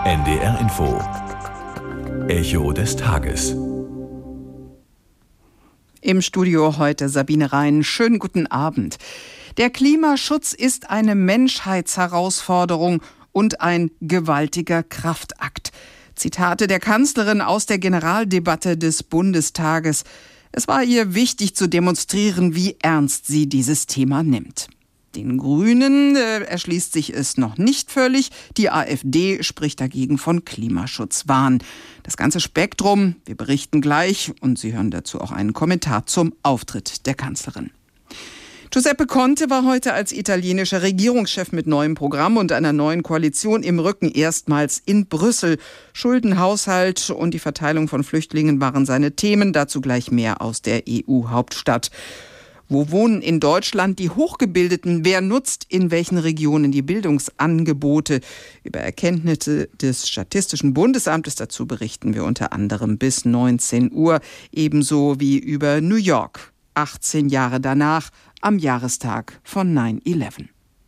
NDR Info. Echo des Tages. Im Studio heute Sabine Rhein. Schönen guten Abend. Der Klimaschutz ist eine Menschheitsherausforderung und ein gewaltiger Kraftakt. Zitate der Kanzlerin aus der Generaldebatte des Bundestages. Es war ihr wichtig zu demonstrieren, wie ernst sie dieses Thema nimmt. Den Grünen erschließt sich es noch nicht völlig. Die AfD spricht dagegen von Klimaschutzwahn. Das ganze Spektrum, wir berichten gleich und Sie hören dazu auch einen Kommentar zum Auftritt der Kanzlerin. Giuseppe Conte war heute als italienischer Regierungschef mit neuem Programm und einer neuen Koalition im Rücken erstmals in Brüssel. Schuldenhaushalt und die Verteilung von Flüchtlingen waren seine Themen. Dazu gleich mehr aus der EU-Hauptstadt. Wo wohnen in Deutschland die Hochgebildeten? Wer nutzt in welchen Regionen die Bildungsangebote? Über Erkenntnisse des Statistischen Bundesamtes dazu berichten wir unter anderem bis 19 Uhr. Ebenso wie über New York, 18 Jahre danach, am Jahrestag von 9/11.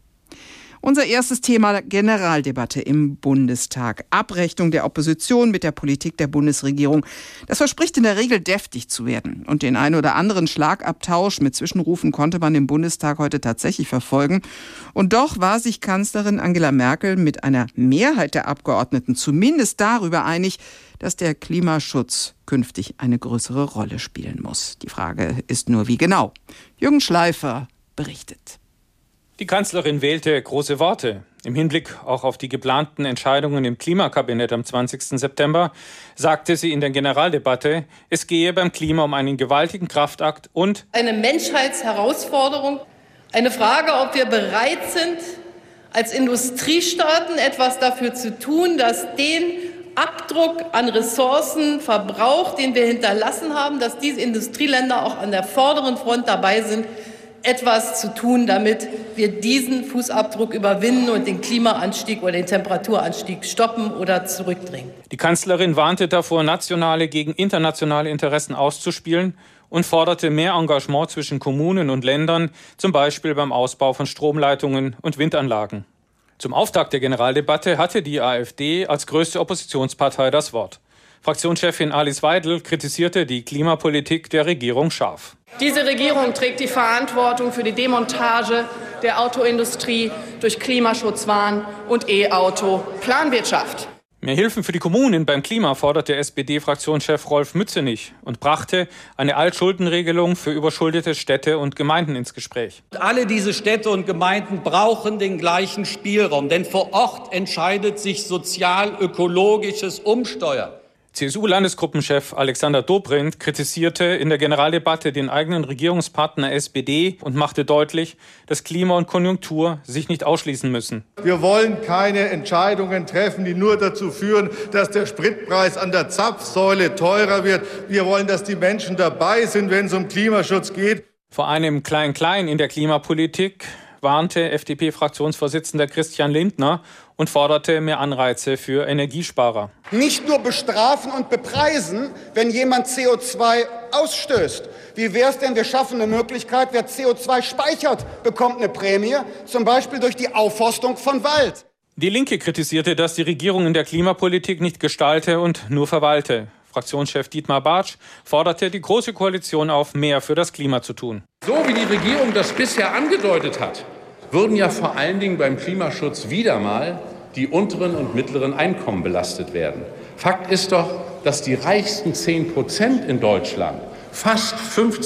Unser erstes Thema: Generaldebatte im Bundestag. Abrechnung der Opposition mit der Politik der Bundesregierung. Das verspricht in der Regel deftig zu werden. Und den ein oder anderen Schlagabtausch mit Zwischenrufen konnte man im Bundestag heute tatsächlich verfolgen. Und doch war sich Kanzlerin Angela Merkel mit einer Mehrheit der Abgeordneten zumindest darüber einig, dass der Klimaschutz künftig eine größere Rolle spielen muss. Die Frage ist nur, wie genau. Jürgen Schleifer berichtet. Die Kanzlerin wählte große Worte. Im Hinblick auch auf die geplanten Entscheidungen im Klimakabinett am 20. September sagte sie in der Generaldebatte, es gehe beim Klima um einen gewaltigen Kraftakt und eine Menschheitsherausforderung. Eine Frage, ob wir bereit sind, als Industriestaaten etwas dafür zu tun, dass den Abdruck an Ressourcenverbrauch, den wir hinterlassen haben, dass diese Industrieländer auch an der vorderen Front dabei sind, etwas zu tun, damit wir diesen Fußabdruck überwinden und den Klimaanstieg oder den Temperaturanstieg stoppen oder zurückdrängen. Die Kanzlerin warnte davor, nationale gegen internationale Interessen auszuspielen und forderte mehr Engagement zwischen Kommunen und Ländern, zum Beispiel beim Ausbau von Stromleitungen und Windanlagen. Zum Auftakt der Generaldebatte hatte die AfD als größte Oppositionspartei das Wort. Fraktionschefin Alice Weidel kritisierte die Klimapolitik der Regierung scharf. Diese Regierung trägt die Verantwortung für die Demontage der Autoindustrie durch Klimaschutzwahn und E-Auto-Planwirtschaft. Mehr Hilfen für die Kommunen beim Klima forderte SPD-Fraktionschef Rolf Mützenich und brachte eine Altschuldenregelung für überschuldete Städte und Gemeinden ins Gespräch. Alle diese Städte und Gemeinden brauchen den gleichen Spielraum, denn vor Ort entscheidet sich sozial-ökologisches Umsteuern. CSU-Landesgruppenchef Alexander Dobrindt kritisierte in der Generaldebatte den eigenen Regierungspartner SPD und machte deutlich, dass Klima und Konjunktur sich nicht ausschließen müssen. Wir wollen keine Entscheidungen treffen, die nur dazu führen, dass der Spritpreis an der Zapfsäule teurer wird. Wir wollen, dass die Menschen dabei sind, wenn es um Klimaschutz geht. Vor einem Klein-Klein in der Klimapolitik warnte FDP-Fraktionsvorsitzender Christian Lindner und forderte mehr Anreize für Energiesparer. Nicht nur bestrafen und bepreisen, wenn jemand CO2 ausstößt. Wie wäre es denn, wir schaffen eine Möglichkeit, wer CO2 speichert, bekommt eine Prämie, zum Beispiel durch die Aufforstung von Wald. Die Linke kritisierte, dass die Regierung in der Klimapolitik nicht gestalte und nur verwalte. Fraktionschef Dietmar Bartsch forderte die Große Koalition auf, mehr für das Klima zu tun. So wie die Regierung das bisher angedeutet hat, würden ja vor allen Dingen beim Klimaschutz wieder mal die unteren und mittleren Einkommen belastet werden. Fakt ist doch, dass die reichsten 10% in Deutschland fast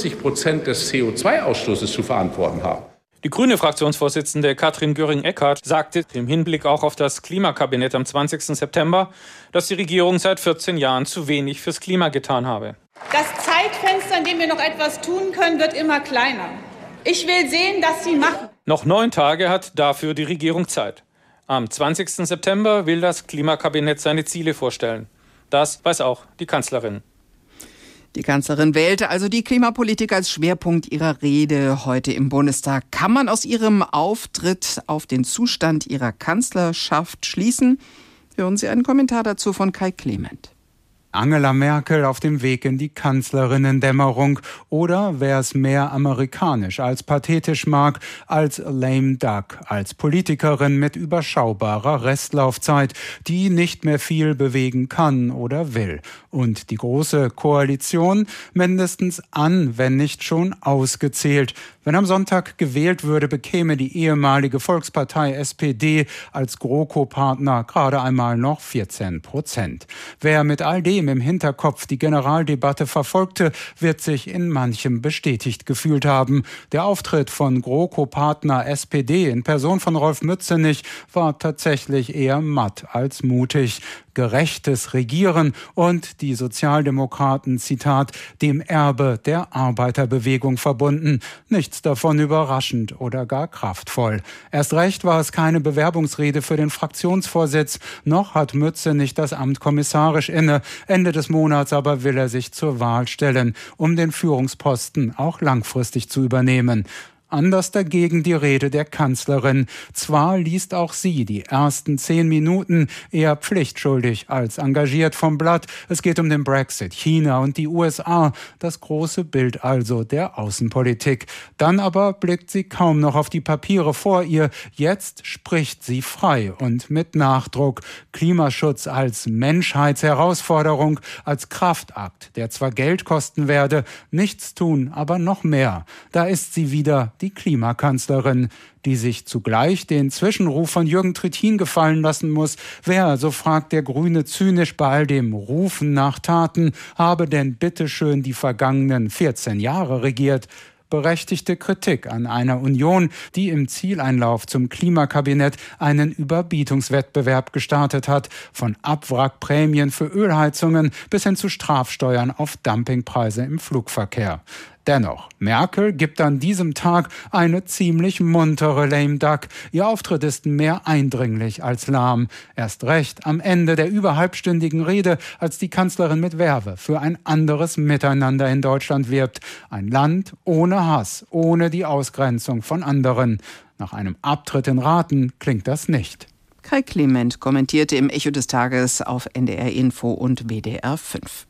50% des CO2-Ausstoßes zu verantworten haben. Die grüne Fraktionsvorsitzende Katrin Göring-Eckardt sagte im Hinblick auch auf das Klimakabinett am 20. September, dass die Regierung seit 14 Jahren zu wenig fürs Klima getan habe. Das Zeitfenster, in dem wir noch etwas tun können, wird immer kleiner. Ich will sehen, dass Sie machen. Noch 9 Tage hat dafür die Regierung Zeit. Am 20. September will das Klimakabinett seine Ziele vorstellen. Das weiß auch die Kanzlerin. Die Kanzlerin wählte also die Klimapolitik als Schwerpunkt ihrer Rede heute im Bundestag. Kann man aus ihrem Auftritt auf den Zustand ihrer Kanzlerschaft schließen? Hören Sie einen Kommentar dazu von Kai Clement. Angela Merkel auf dem Weg in die Kanzlerinnendämmerung oder wer es mehr amerikanisch als pathetisch mag, als lame duck, als Politikerin mit überschaubarer Restlaufzeit, die nicht mehr viel bewegen kann oder will. Und die große Koalition mindestens an, wenn nicht schon ausgezählt. Wenn am Sonntag gewählt würde, bekäme die ehemalige Volkspartei SPD als GroKo-Partner gerade einmal noch 14%. Wer mit all dem im Hinterkopf die Generaldebatte verfolgte, wird sich in manchem bestätigt gefühlt haben. Der Auftritt von GroKo-Partner SPD in Person von Rolf Mützenich war tatsächlich eher matt als mutig. Gerechtes Regieren und die Sozialdemokraten, Zitat, dem Erbe der Arbeiterbewegung verbunden. Nichts davon überraschend oder gar kraftvoll. Erst recht war es keine Bewerbungsrede für den Fraktionsvorsitz, noch hat Mützenich das Amt kommissarisch inne. Ende des Monats aber will er sich zur Wahl stellen, um den Führungsposten auch langfristig zu übernehmen. Anders dagegen die Rede der Kanzlerin. Zwar liest auch sie die ersten 10 Minuten eher pflichtschuldig als engagiert vom Blatt. Es geht um den Brexit, China und die USA. Das große Bild also der Außenpolitik. Dann aber blickt sie kaum noch auf die Papiere vor ihr. Jetzt spricht sie frei und mit Nachdruck. Klimaschutz als Menschheitsherausforderung, als Kraftakt, der zwar Geld kosten werde, nichts tun, aber noch mehr. Da ist sie wieder, die Klimakanzlerin, die sich zugleich den Zwischenruf von Jürgen Trittin gefallen lassen muss. Wer, so fragt der Grüne zynisch bei all dem Rufen nach Taten, habe denn bitteschön die vergangenen 14 Jahre regiert? Berechtigte Kritik an einer Union, die im Zieleinlauf zum Klimakabinett einen Überbietungswettbewerb gestartet hat, von Abwrackprämien für Ölheizungen bis hin zu Strafsteuern auf Dumpingpreise im Flugverkehr. Dennoch, Merkel gibt an diesem Tag eine ziemlich muntere lame duck. Ihr Auftritt ist mehr eindringlich als lahm. Erst recht am Ende der über halbstündigen Rede, als die Kanzlerin mit Verve für ein anderes Miteinander in Deutschland wirbt. Ein Land ohne Hass, ohne die Ausgrenzung von anderen. Nach einem Abtritt in Raten klingt das nicht. Kai Clement kommentierte im Echo des Tages auf NDR Info und WDR 5.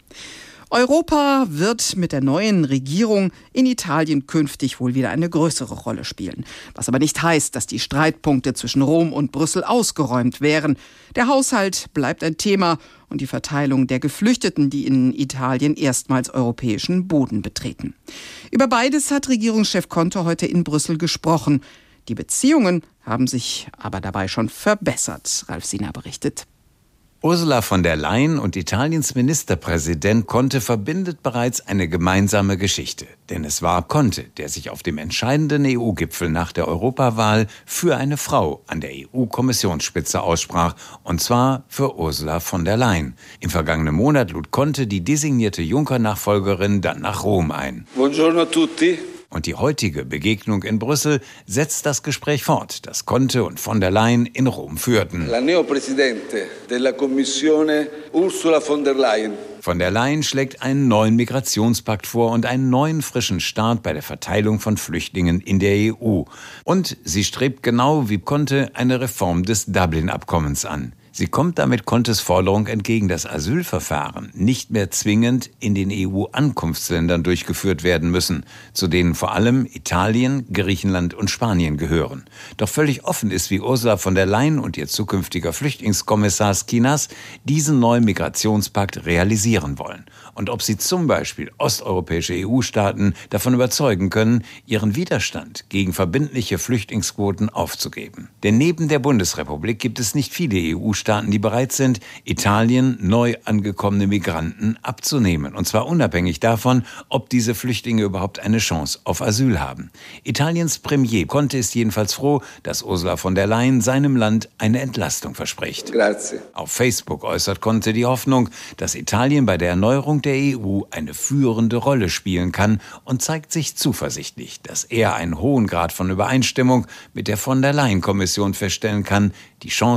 Europa wird mit der neuen Regierung in Italien künftig wohl wieder eine größere Rolle spielen. Was aber nicht heißt, dass die Streitpunkte zwischen Rom und Brüssel ausgeräumt wären. Der Haushalt bleibt ein Thema und die Verteilung der Geflüchteten, die in Italien erstmals europäischen Boden betreten. Über beides hat Regierungschef Conte heute in Brüssel gesprochen. Die Beziehungen haben sich aber dabei schon verbessert. Ralf Sina berichtet. Ursula von der Leyen und Italiens Ministerpräsident Conte verbindet bereits eine gemeinsame Geschichte. Denn es war Conte, der sich auf dem entscheidenden EU-Gipfel nach der Europawahl für eine Frau an der EU-Kommissionsspitze aussprach. Und zwar für Ursula von der Leyen. Im vergangenen Monat lud Conte die designierte Juncker-Nachfolgerin dann nach Rom ein. Buongiorno a tutti. Und die heutige Begegnung in Brüssel setzt das Gespräch fort, das Conte und von der Leyen in Rom führten. La neopresidente della Commissione Ursula von der Leyen. Von der Leyen schlägt einen neuen Migrationspakt vor und einen neuen frischen Start bei der Verteilung von Flüchtlingen in der EU. Und sie strebt genau wie Conte eine Reform des Dublin-Abkommens an. Sie kommt damit Contes Forderung entgegen, dass Asylverfahren nicht mehr zwingend in den EU-Ankunftsländern durchgeführt werden müssen, zu denen vor allem Italien, Griechenland und Spanien gehören. Doch völlig offen ist, wie Ursula von der Leyen und ihr zukünftiger Flüchtlingskommissar Skinas diesen neuen Migrationspakt realisieren wollen. Und ob sie zum Beispiel osteuropäische EU-Staaten davon überzeugen können, ihren Widerstand gegen verbindliche Flüchtlingsquoten aufzugeben. Denn neben der Bundesrepublik gibt es nicht viele EU-Staaten, die bereit sind, Italien neu angekommene Migranten abzunehmen. Und zwar unabhängig davon, ob diese Flüchtlinge überhaupt eine Chance auf Asyl haben. Italiens Premier Conte ist jedenfalls froh, dass Ursula von der Leyen seinem Land eine Entlastung verspricht. Grazie. Auf Facebook äußert Conte die Hoffnung, dass Italien bei der Erneuerung der EU eine führende Rolle spielen kann und zeigt sich zuversichtlich, dass er einen hohen Grad von Übereinstimmung mit der von der Leyen-Kommission feststellen kann, die Chancen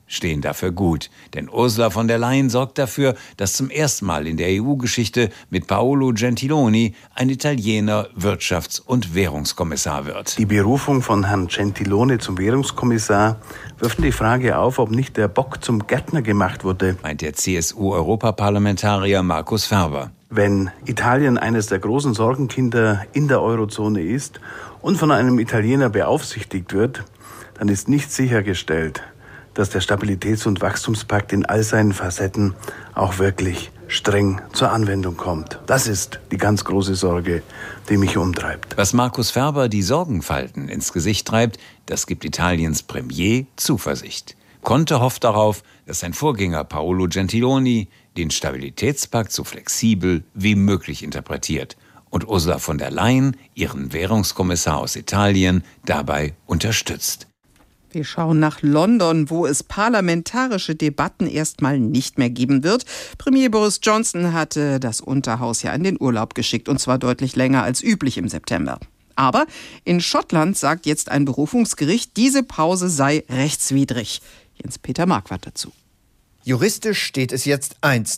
stehen dafür gut. Denn Ursula von der Leyen sorgt dafür, dass zum ersten Mal in der EU-Geschichte mit Paolo Gentiloni ein Italiener Wirtschafts- und Währungskommissar wird. Die Berufung von Herrn Gentiloni zum Währungskommissar wirft die Frage auf, ob nicht der Bock zum Gärtner gemacht wurde, meint der CSU-Europaparlamentarier Markus Ferber. Wenn Italien eines der großen Sorgenkinder in der Eurozone ist und von einem Italiener beaufsichtigt wird, dann ist nicht sichergestellt, dass der Stabilitäts- und Wachstumspakt in all seinen Facetten auch wirklich streng zur Anwendung kommt. Das ist die ganz große Sorge, die mich umtreibt. Was Markus Ferber die Sorgenfalten ins Gesicht treibt, das gibt Italiens Premier Zuversicht. Conte hofft darauf, dass sein Vorgänger Paolo Gentiloni den Stabilitätspakt so flexibel wie möglich interpretiert und Ursula von der Leyen, ihren Währungskommissar aus Italien, dabei unterstützt. Wir schauen nach London, wo es parlamentarische Debatten erstmal nicht mehr geben wird. Premier Boris Johnson hatte das Unterhaus ja in den Urlaub geschickt, und zwar deutlich länger als üblich im September. Aber in Schottland sagt jetzt ein Berufungsgericht, diese Pause sei rechtswidrig. Jens-Peter Marquardt dazu. Juristisch steht es jetzt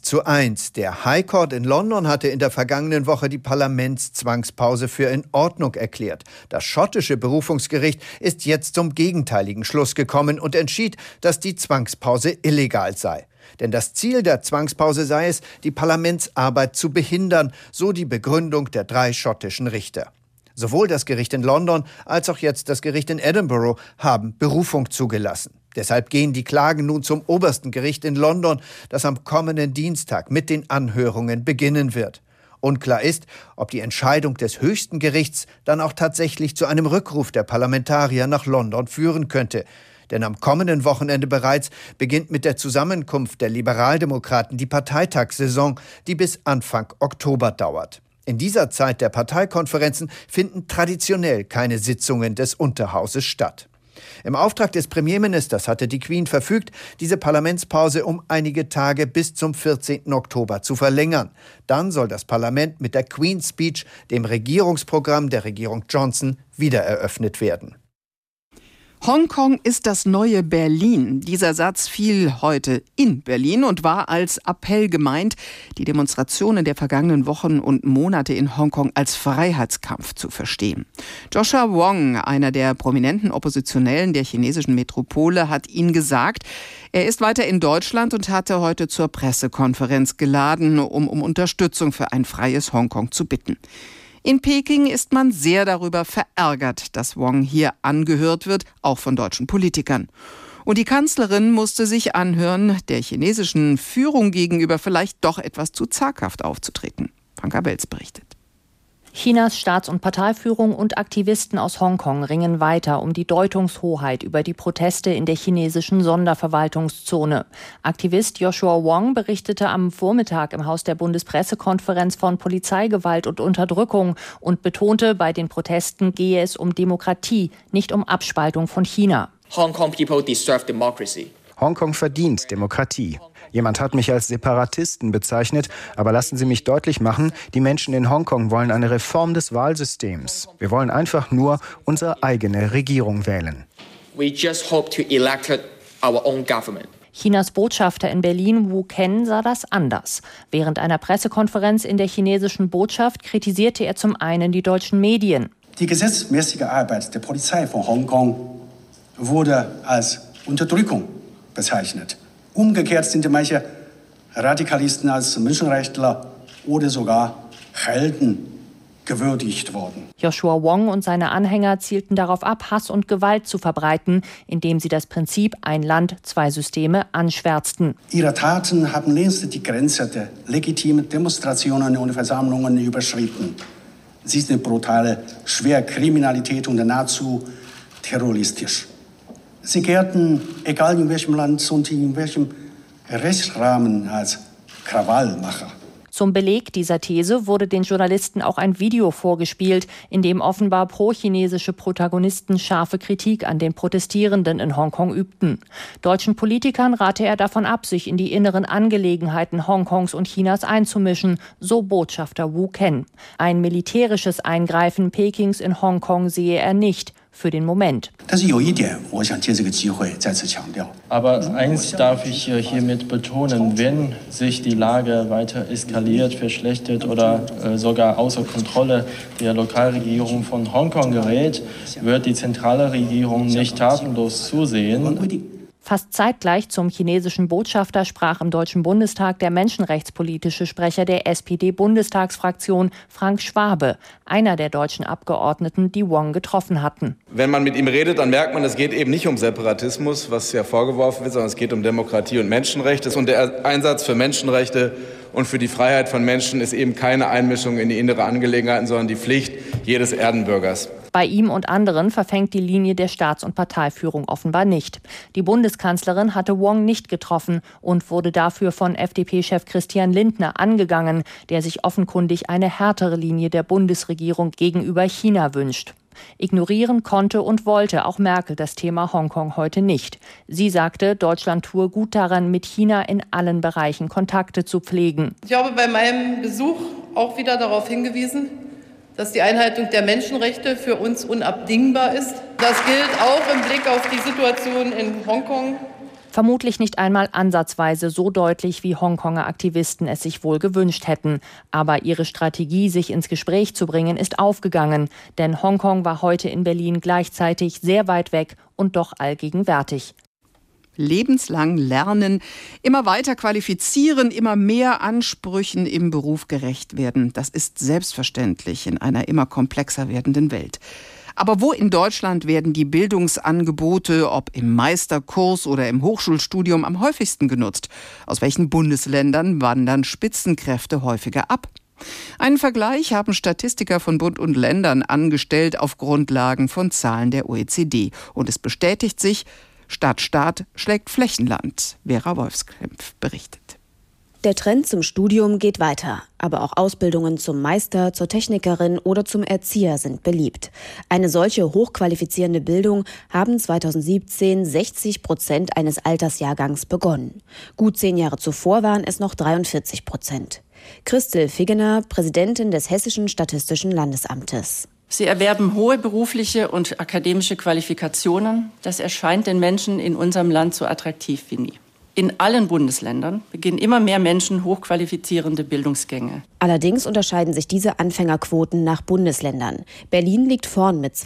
1:1. Der High Court in London hatte in der vergangenen Woche die Parlamentszwangspause für in Ordnung erklärt. Das schottische Berufungsgericht ist jetzt zum gegenteiligen Schluss gekommen und entschied, dass die Zwangspause illegal sei. Denn das Ziel der Zwangspause sei es, die Parlamentsarbeit zu behindern, so die Begründung der 3 schottischen Richter. Sowohl das Gericht in London als auch jetzt das Gericht in Edinburgh haben Berufung zugelassen. Deshalb gehen die Klagen nun zum obersten Gericht in London, das am kommenden Dienstag mit den Anhörungen beginnen wird. Unklar ist, ob die Entscheidung des höchsten Gerichts dann auch tatsächlich zu einem Rückruf der Parlamentarier nach London führen könnte. Denn am kommenden Wochenende bereits beginnt mit der Zusammenkunft der Liberaldemokraten die Parteitagssaison, die bis Anfang Oktober dauert. In dieser Zeit der Parteikonferenzen finden traditionell keine Sitzungen des Unterhauses statt. Im Auftrag des Premierministers hatte die Queen verfügt, diese Parlamentspause um einige Tage bis zum 14. Oktober zu verlängern. Dann soll das Parlament mit der Queen's Speech, dem Regierungsprogramm der Regierung Johnson, wieder eröffnet werden. Hongkong ist das neue Berlin. Dieser Satz fiel heute in Berlin und war als Appell gemeint, die Demonstrationen der vergangenen Wochen und Monate in Hongkong als Freiheitskampf zu verstehen. Joshua Wong, einer der prominenten Oppositionellen der chinesischen Metropole, hat ihn gesagt, er ist weiter in Deutschland und hatte heute zur Pressekonferenz geladen, um Unterstützung für ein freies Hongkong zu bitten. In Peking ist man sehr darüber verärgert, dass Wong hier angehört wird, auch von deutschen Politikern. Und die Kanzlerin musste sich anhören, der chinesischen Führung gegenüber vielleicht doch etwas zu zaghaft aufzutreten. Franka Belz berichtet. Chinas Staats- und Parteiführung und Aktivisten aus Hongkong ringen weiter um die Deutungshoheit über die Proteste in der chinesischen Sonderverwaltungszone. Aktivist Joshua Wong berichtete am Vormittag im Haus der Bundespressekonferenz von Polizeigewalt und Unterdrückung und betonte, bei den Protesten gehe es um Demokratie, nicht um Abspaltung von China. Hong Kong people deserve democracy. Hongkong verdient Demokratie. Jemand hat mich als Separatisten bezeichnet, aber lassen Sie mich deutlich machen, die Menschen in Hongkong wollen eine Reform des Wahlsystems. Wir wollen einfach nur unsere eigene Regierung wählen. We just hope to elect our own government. Chinas Botschafter in Berlin, Wu Ken, sah das anders. Während einer Pressekonferenz in der chinesischen Botschaft kritisierte er zum einen die deutschen Medien. Die gesetzmäßige Arbeit der Polizei von Hongkong wurde als Unterdrückung bezeichnet. Umgekehrt sind manche Radikalisten als Menschenrechtler oder sogar Helden gewürdigt worden. Joshua Wong und seine Anhänger zielten darauf ab, Hass und Gewalt zu verbreiten, indem sie das Prinzip ein Land, zwei Systeme anschwärzten. Ihre Taten haben längst die Grenze der legitimen Demonstrationen und Versammlungen überschritten. Sie sind brutale Schwerkriminalität und nahezu terroristisch. Sie gelten, egal in welchem Land und in welchem Rechtsrahmen, als Krawallmacher. Zum Beleg dieser These wurde den Journalisten auch ein Video vorgespielt, in dem offenbar pro-chinesische Protagonisten scharfe Kritik an den Protestierenden in Hongkong übten. Deutschen Politikern rate er davon ab, sich in die inneren Angelegenheiten Hongkongs und Chinas einzumischen, so Botschafter Wu Ken. Ein militärisches Eingreifen Pekings in Hongkong sehe er nicht. für den Moment. Aber eins darf ich hiermit betonen, wenn sich die Lage weiter eskaliert, verschlechtert oder sogar außer Kontrolle der Lokalregierung von Hongkong gerät, wird die zentrale Regierung nicht tatenlos zusehen. Fast zeitgleich zum chinesischen Botschafter sprach im Deutschen Bundestag der menschenrechtspolitische Sprecher der SPD-Bundestagsfraktion Frank Schwabe, einer der deutschen Abgeordneten, die Wong getroffen hatten. Wenn man mit ihm redet, dann merkt man, es geht eben nicht um Separatismus, was ja vorgeworfen wird, sondern es geht um Demokratie und Menschenrechte. Und der Einsatz für Menschenrechte und für die Freiheit von Menschen ist eben keine Einmischung in die innere Angelegenheiten, sondern die Pflicht jedes Erdenbürgers. Bei ihm und anderen verfängt die Linie der Staats- und Parteiführung offenbar nicht. Die Bundeskanzlerin hatte Wong nicht getroffen und wurde dafür von FDP-Chef Christian Lindner angegangen, der sich offenkundig eine härtere Linie der Bundesregierung gegenüber China wünscht. Ignorieren konnte und wollte auch Merkel das Thema Hongkong heute nicht. Sie sagte, Deutschland tue gut daran, mit China in allen Bereichen Kontakte zu pflegen. Ich habe bei meinem Besuch auch wieder darauf hingewiesen, dass die Einhaltung der Menschenrechte für uns unabdingbar ist. Das gilt auch im Blick auf die Situation in Hongkong. Vermutlich nicht einmal ansatzweise so deutlich, wie Hongkonger Aktivisten es sich wohl gewünscht hätten. Aber ihre Strategie, sich ins Gespräch zu bringen, ist aufgegangen. Denn Hongkong war heute in Berlin gleichzeitig sehr weit weg und doch allgegenwärtig. Lebenslang lernen, immer weiter qualifizieren, immer mehr Ansprüchen im Beruf gerecht werden. Das ist selbstverständlich in einer immer komplexer werdenden Welt. Aber wo in Deutschland werden die Bildungsangebote, ob im Meisterkurs oder im Hochschulstudium, am häufigsten genutzt? Aus welchen Bundesländern wandern Spitzenkräfte häufiger ab? Einen Vergleich haben Statistiker von Bund und Ländern angestellt auf Grundlagen von Zahlen der OECD. Und es bestätigt sich, Stadt schlägt Flächenland. Vera Wolfskämpf berichtet. Der Trend zum Studium geht weiter, aber auch Ausbildungen zum Meister, zur Technikerin oder zum Erzieher sind beliebt. Eine solche hochqualifizierende Bildung haben 2017 60% eines Altersjahrgangs begonnen. Gut 10 Jahre zuvor waren es noch 43%. Christel Figgener, Präsidentin des Hessischen Statistischen Landesamtes. Sie erwerben hohe berufliche und akademische Qualifikationen. Das erscheint den Menschen in unserem Land so attraktiv wie nie. In allen Bundesländern beginnen immer mehr Menschen hochqualifizierende Bildungsgänge. Allerdings unterscheiden sich diese Anfängerquoten nach Bundesländern. Berlin liegt vorn mit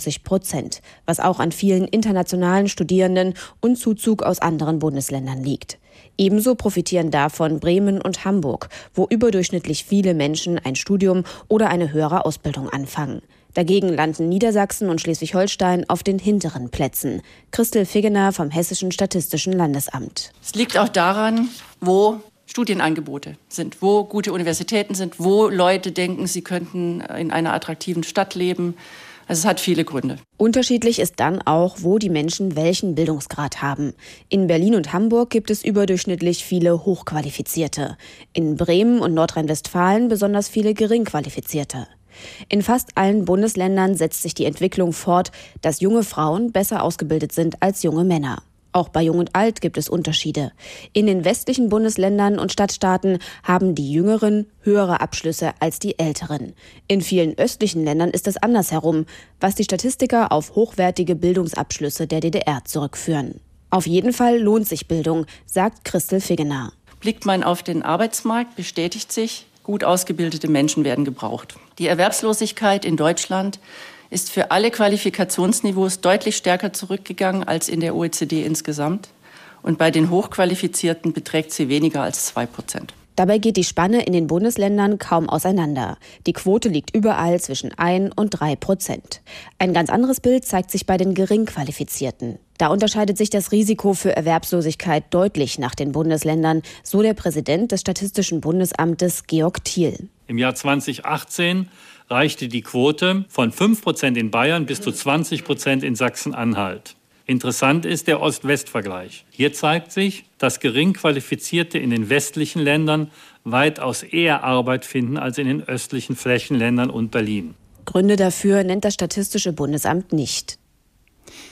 92%, was auch an vielen internationalen Studierenden und Zuzug aus anderen Bundesländern liegt. Ebenso profitieren davon Bremen und Hamburg, wo überdurchschnittlich viele Menschen ein Studium oder eine höhere Ausbildung anfangen. Dagegen landen Niedersachsen und Schleswig-Holstein auf den hinteren Plätzen. Christel Figgener vom Hessischen Statistischen Landesamt. Es liegt auch daran, wo Studienangebote sind, wo gute Universitäten sind, wo Leute denken, sie könnten in einer attraktiven Stadt leben. Also es hat viele Gründe. Unterschiedlich ist dann auch, wo die Menschen welchen Bildungsgrad haben. In Berlin und Hamburg gibt es überdurchschnittlich viele Hochqualifizierte. In Bremen und Nordrhein-Westfalen besonders viele Geringqualifizierte. In fast allen Bundesländern setzt sich die Entwicklung fort, dass junge Frauen besser ausgebildet sind als junge Männer. Auch bei Jung und Alt gibt es Unterschiede. In den westlichen Bundesländern und Stadtstaaten haben die Jüngeren höhere Abschlüsse als die Älteren. In vielen östlichen Ländern ist es andersherum, was die Statistiker auf hochwertige Bildungsabschlüsse der DDR zurückführen. Auf jeden Fall lohnt sich Bildung, sagt Christel Figgener. Blickt man auf den Arbeitsmarkt, bestätigt sich, gut ausgebildete Menschen werden gebraucht. Die Erwerbslosigkeit in Deutschland ist für alle Qualifikationsniveaus deutlich stärker zurückgegangen als in der OECD insgesamt. Und bei den Hochqualifizierten beträgt sie weniger als 2%. Dabei geht die Spanne in den Bundesländern kaum auseinander. Die Quote liegt überall zwischen 1 und 3%. Ein ganz anderes Bild zeigt sich bei den Geringqualifizierten. Da unterscheidet sich das Risiko für Erwerbslosigkeit deutlich nach den Bundesländern, so der Präsident des Statistischen Bundesamtes Georg Thiel. Im Jahr 2018 reichte die Quote von 5% in Bayern bis zu 20% in Sachsen-Anhalt. Interessant ist der Ost-West-Vergleich. Hier zeigt sich, dass Geringqualifizierte in den westlichen Ländern weitaus eher Arbeit finden als in den östlichen Flächenländern und Berlin. Gründe dafür nennt das Statistische Bundesamt nicht.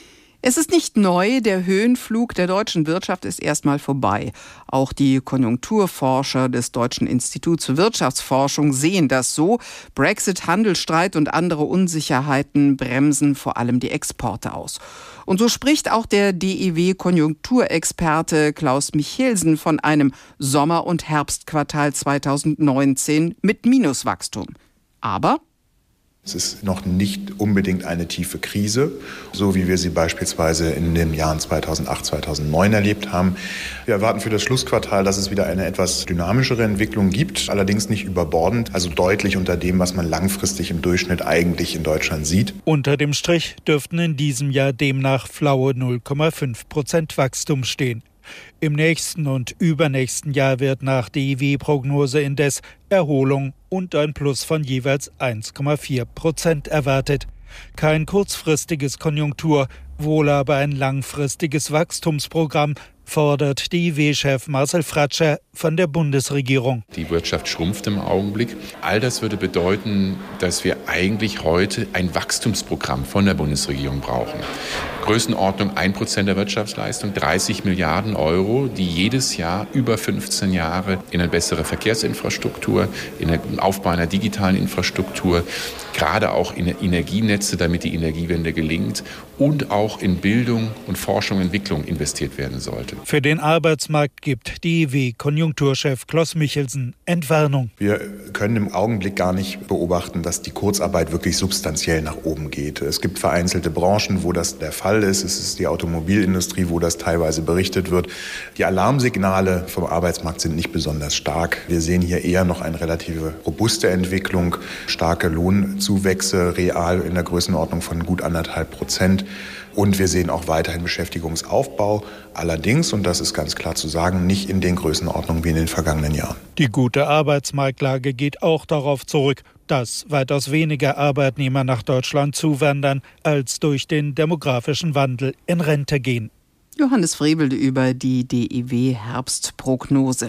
Es ist nicht neu, der Höhenflug der deutschen Wirtschaft ist erstmal vorbei. Auch die Konjunkturforscher des Deutschen Instituts für Wirtschaftsforschung sehen das so. Brexit, Handelsstreit und andere Unsicherheiten bremsen vor allem die Exporte aus. Und so spricht auch der DIW-Konjunkturexperte Klaus Michelsen von einem Sommer- und Herbstquartal 2019 mit Minuswachstum. Aber es ist noch nicht unbedingt eine tiefe Krise, so wie wir sie beispielsweise in den Jahren 2008, 2009 erlebt haben. Wir erwarten für das Schlussquartal, dass es wieder eine etwas dynamischere Entwicklung gibt, allerdings nicht überbordend, also deutlich unter dem, was man langfristig im Durchschnitt eigentlich in Deutschland sieht. Unter dem Strich dürften in diesem Jahr demnach flaue 0,5% Wachstum stehen. Im nächsten und übernächsten Jahr wird nach DIW-Prognose indes Erholung und ein Plus von jeweils 1,4% erwartet. Kein kurzfristiges Konjunktur, wohl aber ein langfristiges Wachstumsprogramm, fordert DIW-Chef Marcel Fratscher von der Bundesregierung. Die Wirtschaft schrumpft im Augenblick. All das würde bedeuten, dass wir eigentlich heute ein Wachstumsprogramm von der Bundesregierung brauchen. Größenordnung 1% der Wirtschaftsleistung, 30 Milliarden Euro, die jedes Jahr über 15 Jahre in eine bessere Verkehrsinfrastruktur, in den Aufbau einer digitalen Infrastruktur, gerade auch in Energienetze, damit die Energiewende gelingt, und auch in Bildung und Forschung und Entwicklung investiert werden sollte. Für den Arbeitsmarkt gibt DIW-Konjunkturchef Klaus Michelsen Entwarnung. Wir können im Augenblick gar nicht beobachten, dass die Kurzarbeit wirklich substanziell nach oben geht. Es gibt vereinzelte Branchen, wo das der Fall ist. Es ist die Automobilindustrie, wo das teilweise berichtet wird. Die Alarmsignale vom Arbeitsmarkt sind nicht besonders stark. Wir sehen hier eher noch eine relative robuste Entwicklung, starke Lohnzuwächse, real in der Größenordnung von gut 1,5%. Und wir sehen auch weiterhin Beschäftigungsaufbau. Allerdings, und das ist ganz klar zu sagen, nicht in den Größenordnungen wie in den vergangenen Jahren. Die gute Arbeitsmarktlage geht auch darauf zurück, dass weitaus weniger Arbeitnehmer nach Deutschland zuwandern, als durch den demografischen Wandel in Rente gehen. Johannes Frevel über die DIW-Herbstprognose.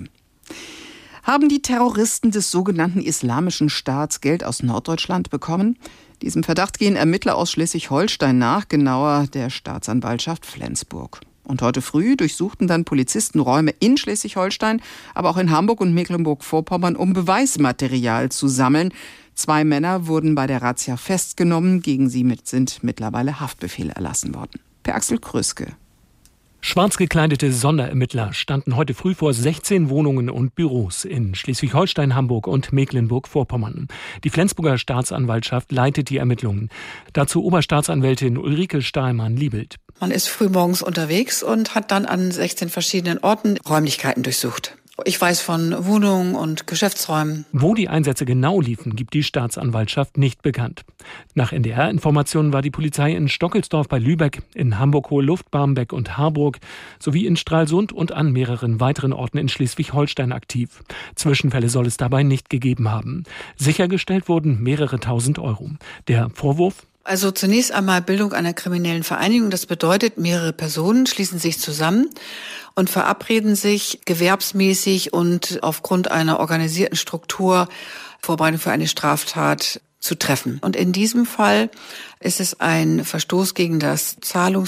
Haben die Terroristen des sogenannten Islamischen Staats Geld aus Norddeutschland bekommen? Diesem Verdacht gehen Ermittler aus Schleswig-Holstein nach, genauer der Staatsanwaltschaft Flensburg. Und heute früh durchsuchten dann Polizisten Räume in Schleswig-Holstein, aber auch in Hamburg und Mecklenburg-Vorpommern, um Beweismaterial zu sammeln. 2 Männer wurden bei der Razzia festgenommen, gegen sie sind mittlerweile Haftbefehle erlassen worden. Per Axel Kröske. Schwarz gekleidete Sonderermittler standen heute früh vor 16 Wohnungen und Büros in Schleswig-Holstein, Hamburg und Mecklenburg-Vorpommern. Die Flensburger Staatsanwaltschaft leitet die Ermittlungen. Dazu Oberstaatsanwältin Ulrike Stahlmann-Liebelt. Man ist frühmorgens unterwegs und hat dann an 16 verschiedenen Orten Räumlichkeiten durchsucht. Ich weiß von Wohnungen und Geschäftsräumen. Wo die Einsätze genau liefen, gibt die Staatsanwaltschaft nicht bekannt. Nach NDR-Informationen war die Polizei in Stockelsdorf bei Lübeck, in Hamburg-Hohe-Luft, Barmbek und Harburg sowie in Stralsund und an mehreren weiteren Orten in Schleswig-Holstein aktiv. Zwischenfälle soll es dabei nicht gegeben haben. Sichergestellt wurden mehrere tausend Euro. Der Vorwurf? Also zunächst einmal Bildung einer kriminellen Vereinigung. Das bedeutet, mehrere Personen schließen sich zusammen und verabreden sich gewerbsmäßig und aufgrund einer organisierten Struktur Vorbereitung für eine Straftat zu treffen. Und in diesem Fall ist es ein Verstoß gegen das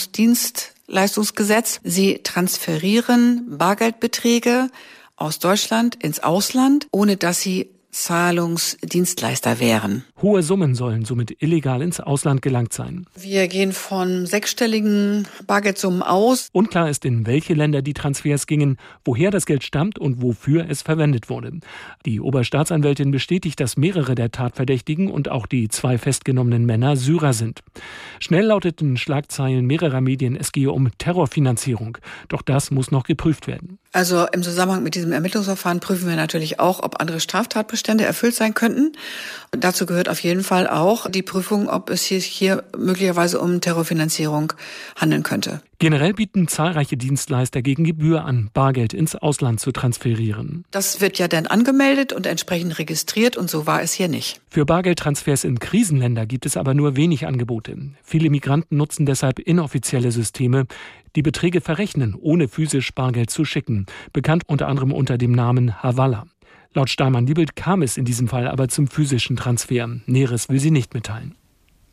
Zahlungsdienstleistungsgesetz. Sie transferieren Bargeldbeträge aus Deutschland ins Ausland, ohne dass sie Zahlungsdienstleister wären. Hohe Summen sollen somit illegal ins Ausland gelangt sein. Wir gehen von 6-stelligen Bargeldsummen aus. Unklar ist, in welche Länder die Transfers gingen, woher das Geld stammt und wofür es verwendet wurde. Die Oberstaatsanwältin bestätigt, dass mehrere der Tatverdächtigen und auch die 2 festgenommenen Männer Syrer sind. Schnell lauteten Schlagzeilen mehrerer Medien, es gehe um Terrorfinanzierung. Doch das muss noch geprüft werden. Also im Zusammenhang mit diesem Ermittlungsverfahren prüfen wir natürlich auch, ob andere Straftatbestände erfüllt sein könnten. Und dazu gehört auf jeden Fall auch die Prüfung, ob es sich hier möglicherweise um Terrorfinanzierung handeln könnte. Generell bieten zahlreiche Dienstleister gegen Gebühr an, Bargeld ins Ausland zu transferieren. Das wird ja dann angemeldet und entsprechend registriert und so war es hier nicht. Für Bargeldtransfers in Krisenländer gibt es aber nur wenig Angebote. Viele Migranten nutzen deshalb inoffizielle Systeme, die Beträge verrechnen, ohne physisch Bargeld zu schicken, bekannt unter anderem unter dem Namen Havala. Laut Stahlmann-Liebelt kam es in diesem Fall aber zum physischen Transfer. Näheres will sie nicht mitteilen.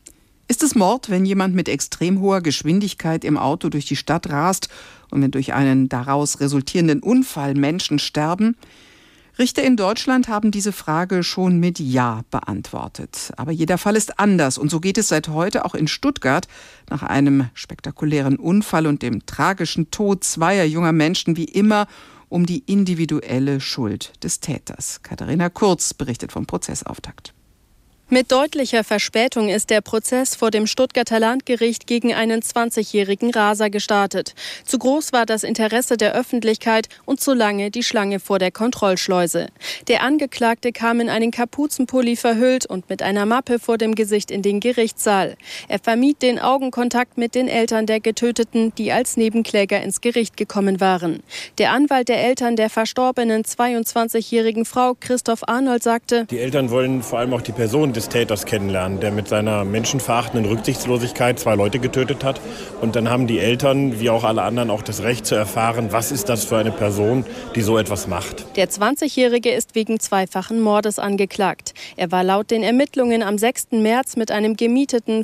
Ist es Mord, wenn jemand mit extrem hoher Geschwindigkeit im Auto durch die Stadt rast und wenn durch einen daraus resultierenden Unfall Menschen sterben? Richter in Deutschland haben diese Frage schon mit Ja beantwortet. Aber jeder Fall ist anders und so geht es seit heute auch in Stuttgart nach einem spektakulären Unfall und dem tragischen Tod zweier junger Menschen wie immer um die individuelle Schuld des Täters. Katharina Kurz berichtet vom Prozessauftakt. Mit deutlicher Verspätung ist der Prozess vor dem Stuttgarter Landgericht gegen einen 20-jährigen Raser gestartet. Zu groß war das Interesse der Öffentlichkeit und zu lange die Schlange vor der Kontrollschleuse. Der Angeklagte kam in einen Kapuzenpulli verhüllt und mit einer Mappe vor dem Gesicht in den Gerichtssaal. Er vermied den Augenkontakt mit den Eltern der Getöteten, die als Nebenkläger ins Gericht gekommen waren. Der Anwalt der Eltern der verstorbenen 22-jährigen Frau, Christoph Arnold, sagte: Die Eltern wollen vor allem auch die Person des Täters kennenlernen, der mit seiner menschenverachtenden Rücksichtslosigkeit 2 Leute getötet hat. Und dann haben die Eltern, wie auch alle anderen, auch das Recht zu erfahren, was ist das für eine Person, die so etwas macht. Der 20-Jährige ist wegen zweifachen Mordes angeklagt. Er war laut den Ermittlungen am 6. März mit einem gemieteten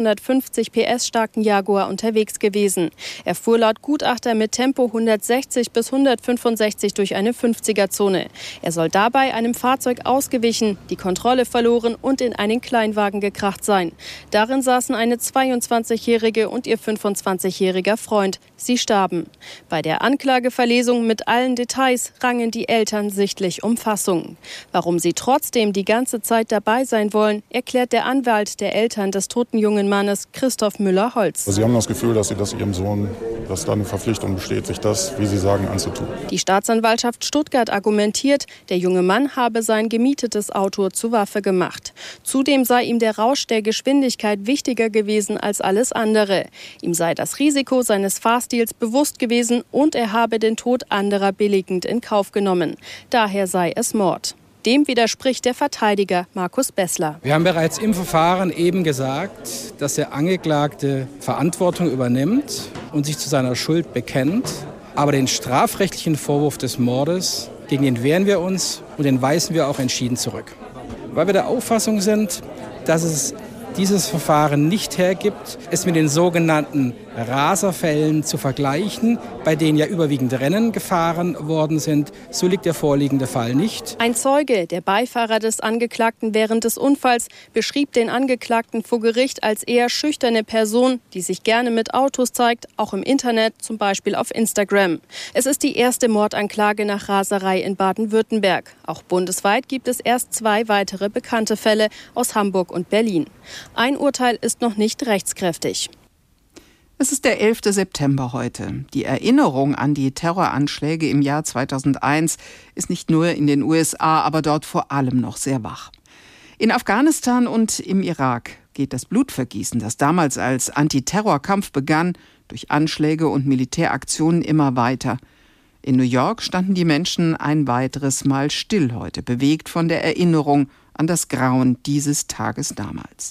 550 PS starken Jaguar unterwegs gewesen. Er fuhr laut Gutachter mit Tempo 160 bis 165 durch eine 50er-Zone. Er soll dabei einem Fahrzeug ausgewichen, die Kontrolle verloren und in einen Kleinwagen gekracht sein. Darin saßen eine 22-Jährige und ihr 25-jähriger Freund. Sie starben. Bei der Anklageverlesung mit allen Details rangen die Eltern sichtlich um Fassung. Warum sie trotzdem die ganze Zeit dabei sein wollen, erklärt der Anwalt der Eltern des toten jungen Mannes, Christoph Müller-Holz. Sie haben das Gefühl, dass ihrem Sohn, dass da eine Verpflichtung besteht, sich das, wie Sie sagen, anzutun. Die Staatsanwaltschaft Stuttgart argumentiert, der junge Mann habe sein gemietetes Auto zur Waffe gemacht. Zudem sei ihm der Rausch der Geschwindigkeit wichtiger gewesen als alles andere. Ihm sei das Risiko seines Fahrstils bewusst gewesen und er habe den Tod anderer billigend in Kauf genommen. Daher sei es Mord. Dem widerspricht der Verteidiger Markus Bessler. Wir haben bereits im Verfahren eben gesagt, dass der Angeklagte Verantwortung übernimmt und sich zu seiner Schuld bekennt. Aber den strafrechtlichen Vorwurf des Mordes, gegen den wehren wir uns und den weisen wir auch entschieden zurück. Weil wir der Auffassung sind, dass es dieses Verfahren nicht hergibt, es mit den sogenannten Raserfällen zu vergleichen, bei denen ja überwiegend Rennen gefahren worden sind. So liegt der vorliegende Fall nicht. Ein Zeuge, der Beifahrer des Angeklagten während des Unfalls, beschrieb den Angeklagten vor Gericht als eher schüchterne Person, die sich gerne mit Autos zeigt, auch im Internet, zum Beispiel auf Instagram. Es ist die erste Mordanklage nach Raserei in Baden-Württemberg. Auch bundesweit gibt es erst 2 weitere bekannte Fälle aus Hamburg und Berlin. Ein Urteil ist noch nicht rechtskräftig. Es ist der 11. September heute. Die Erinnerung an die Terroranschläge im Jahr 2001 ist nicht nur in den USA, aber dort vor allem noch sehr wach. In Afghanistan und im Irak geht das Blutvergießen, das damals als Antiterrorkampf begann, durch Anschläge und Militäraktionen immer weiter. In New York standen die Menschen ein weiteres Mal still heute, bewegt von der Erinnerung an das Grauen dieses Tages damals.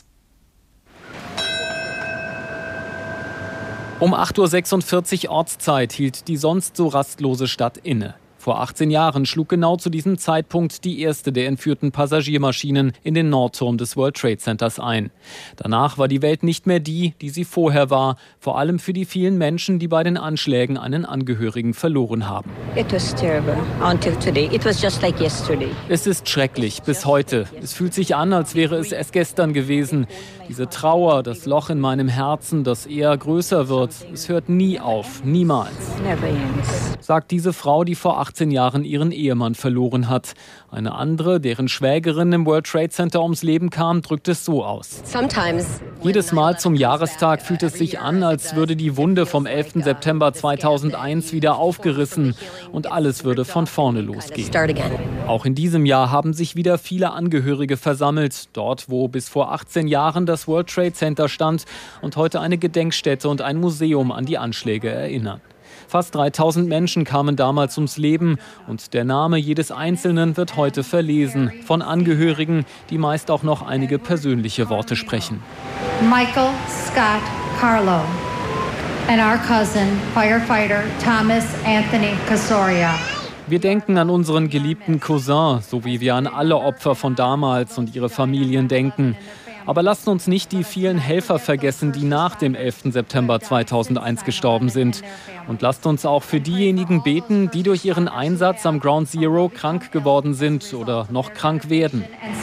Um 8:46 Uhr Ortszeit hielt die sonst so rastlose Stadt inne. Vor 18 Jahren schlug genau zu diesem Zeitpunkt die erste der entführten Passagiermaschinen in den Nordturm des World Trade Centers ein. Danach war die Welt nicht mehr die sie vorher war, vor allem für die vielen Menschen, die bei den Anschlägen einen Angehörigen verloren haben. Es ist schrecklich, bis heute. Es fühlt sich an, als wäre es erst gestern gewesen. Diese Trauer, das Loch in meinem Herzen, das eher größer wird, es hört nie auf, niemals. Sagt diese Frau, die vor 18 Jahren ihren Ehemann verloren hat. Eine andere, deren Schwägerin im World Trade Center ums Leben kam, drückt es so aus. Jedes Mal zum Jahrestag fühlt es sich an, als würde die Wunde vom 11. September 2001 wieder aufgerissen und alles würde von vorne losgehen. Auch in diesem Jahr haben sich wieder viele Angehörige versammelt. Dort, wo bis vor 18 Jahren das World Trade Center stand und heute eine Gedenkstätte und ein Museum an die Anschläge erinnern. Fast 3000 Menschen kamen damals ums Leben und der Name jedes Einzelnen wird heute verlesen von Angehörigen, die meist auch noch einige persönliche Worte sprechen. Michael Scott Carlo and our cousin firefighter Thomas Anthony Casoria. Wir denken an unseren geliebten Cousin, so wie wir an alle Opfer von damals und ihre Familien denken. Aber lasst uns nicht die vielen Helfer vergessen, die nach dem 11. September 2001 gestorben sind. Und lasst uns auch für diejenigen beten, die durch ihren Einsatz am Ground Zero krank geworden sind oder noch krank werden.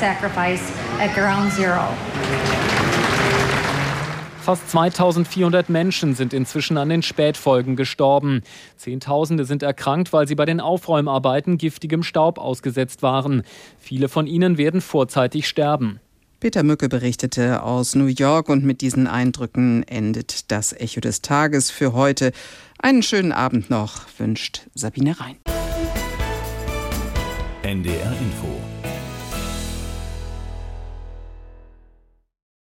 Fast 2400 Menschen sind inzwischen an den Spätfolgen gestorben. Zehntausende sind erkrankt, weil sie bei den Aufräumarbeiten giftigem Staub ausgesetzt waren. Viele von ihnen werden vorzeitig sterben. Peter Mücke berichtete aus New York und mit diesen Eindrücken endet das Echo des Tages für heute. Einen schönen Abend noch, wünscht Sabine Rhein. NDR Info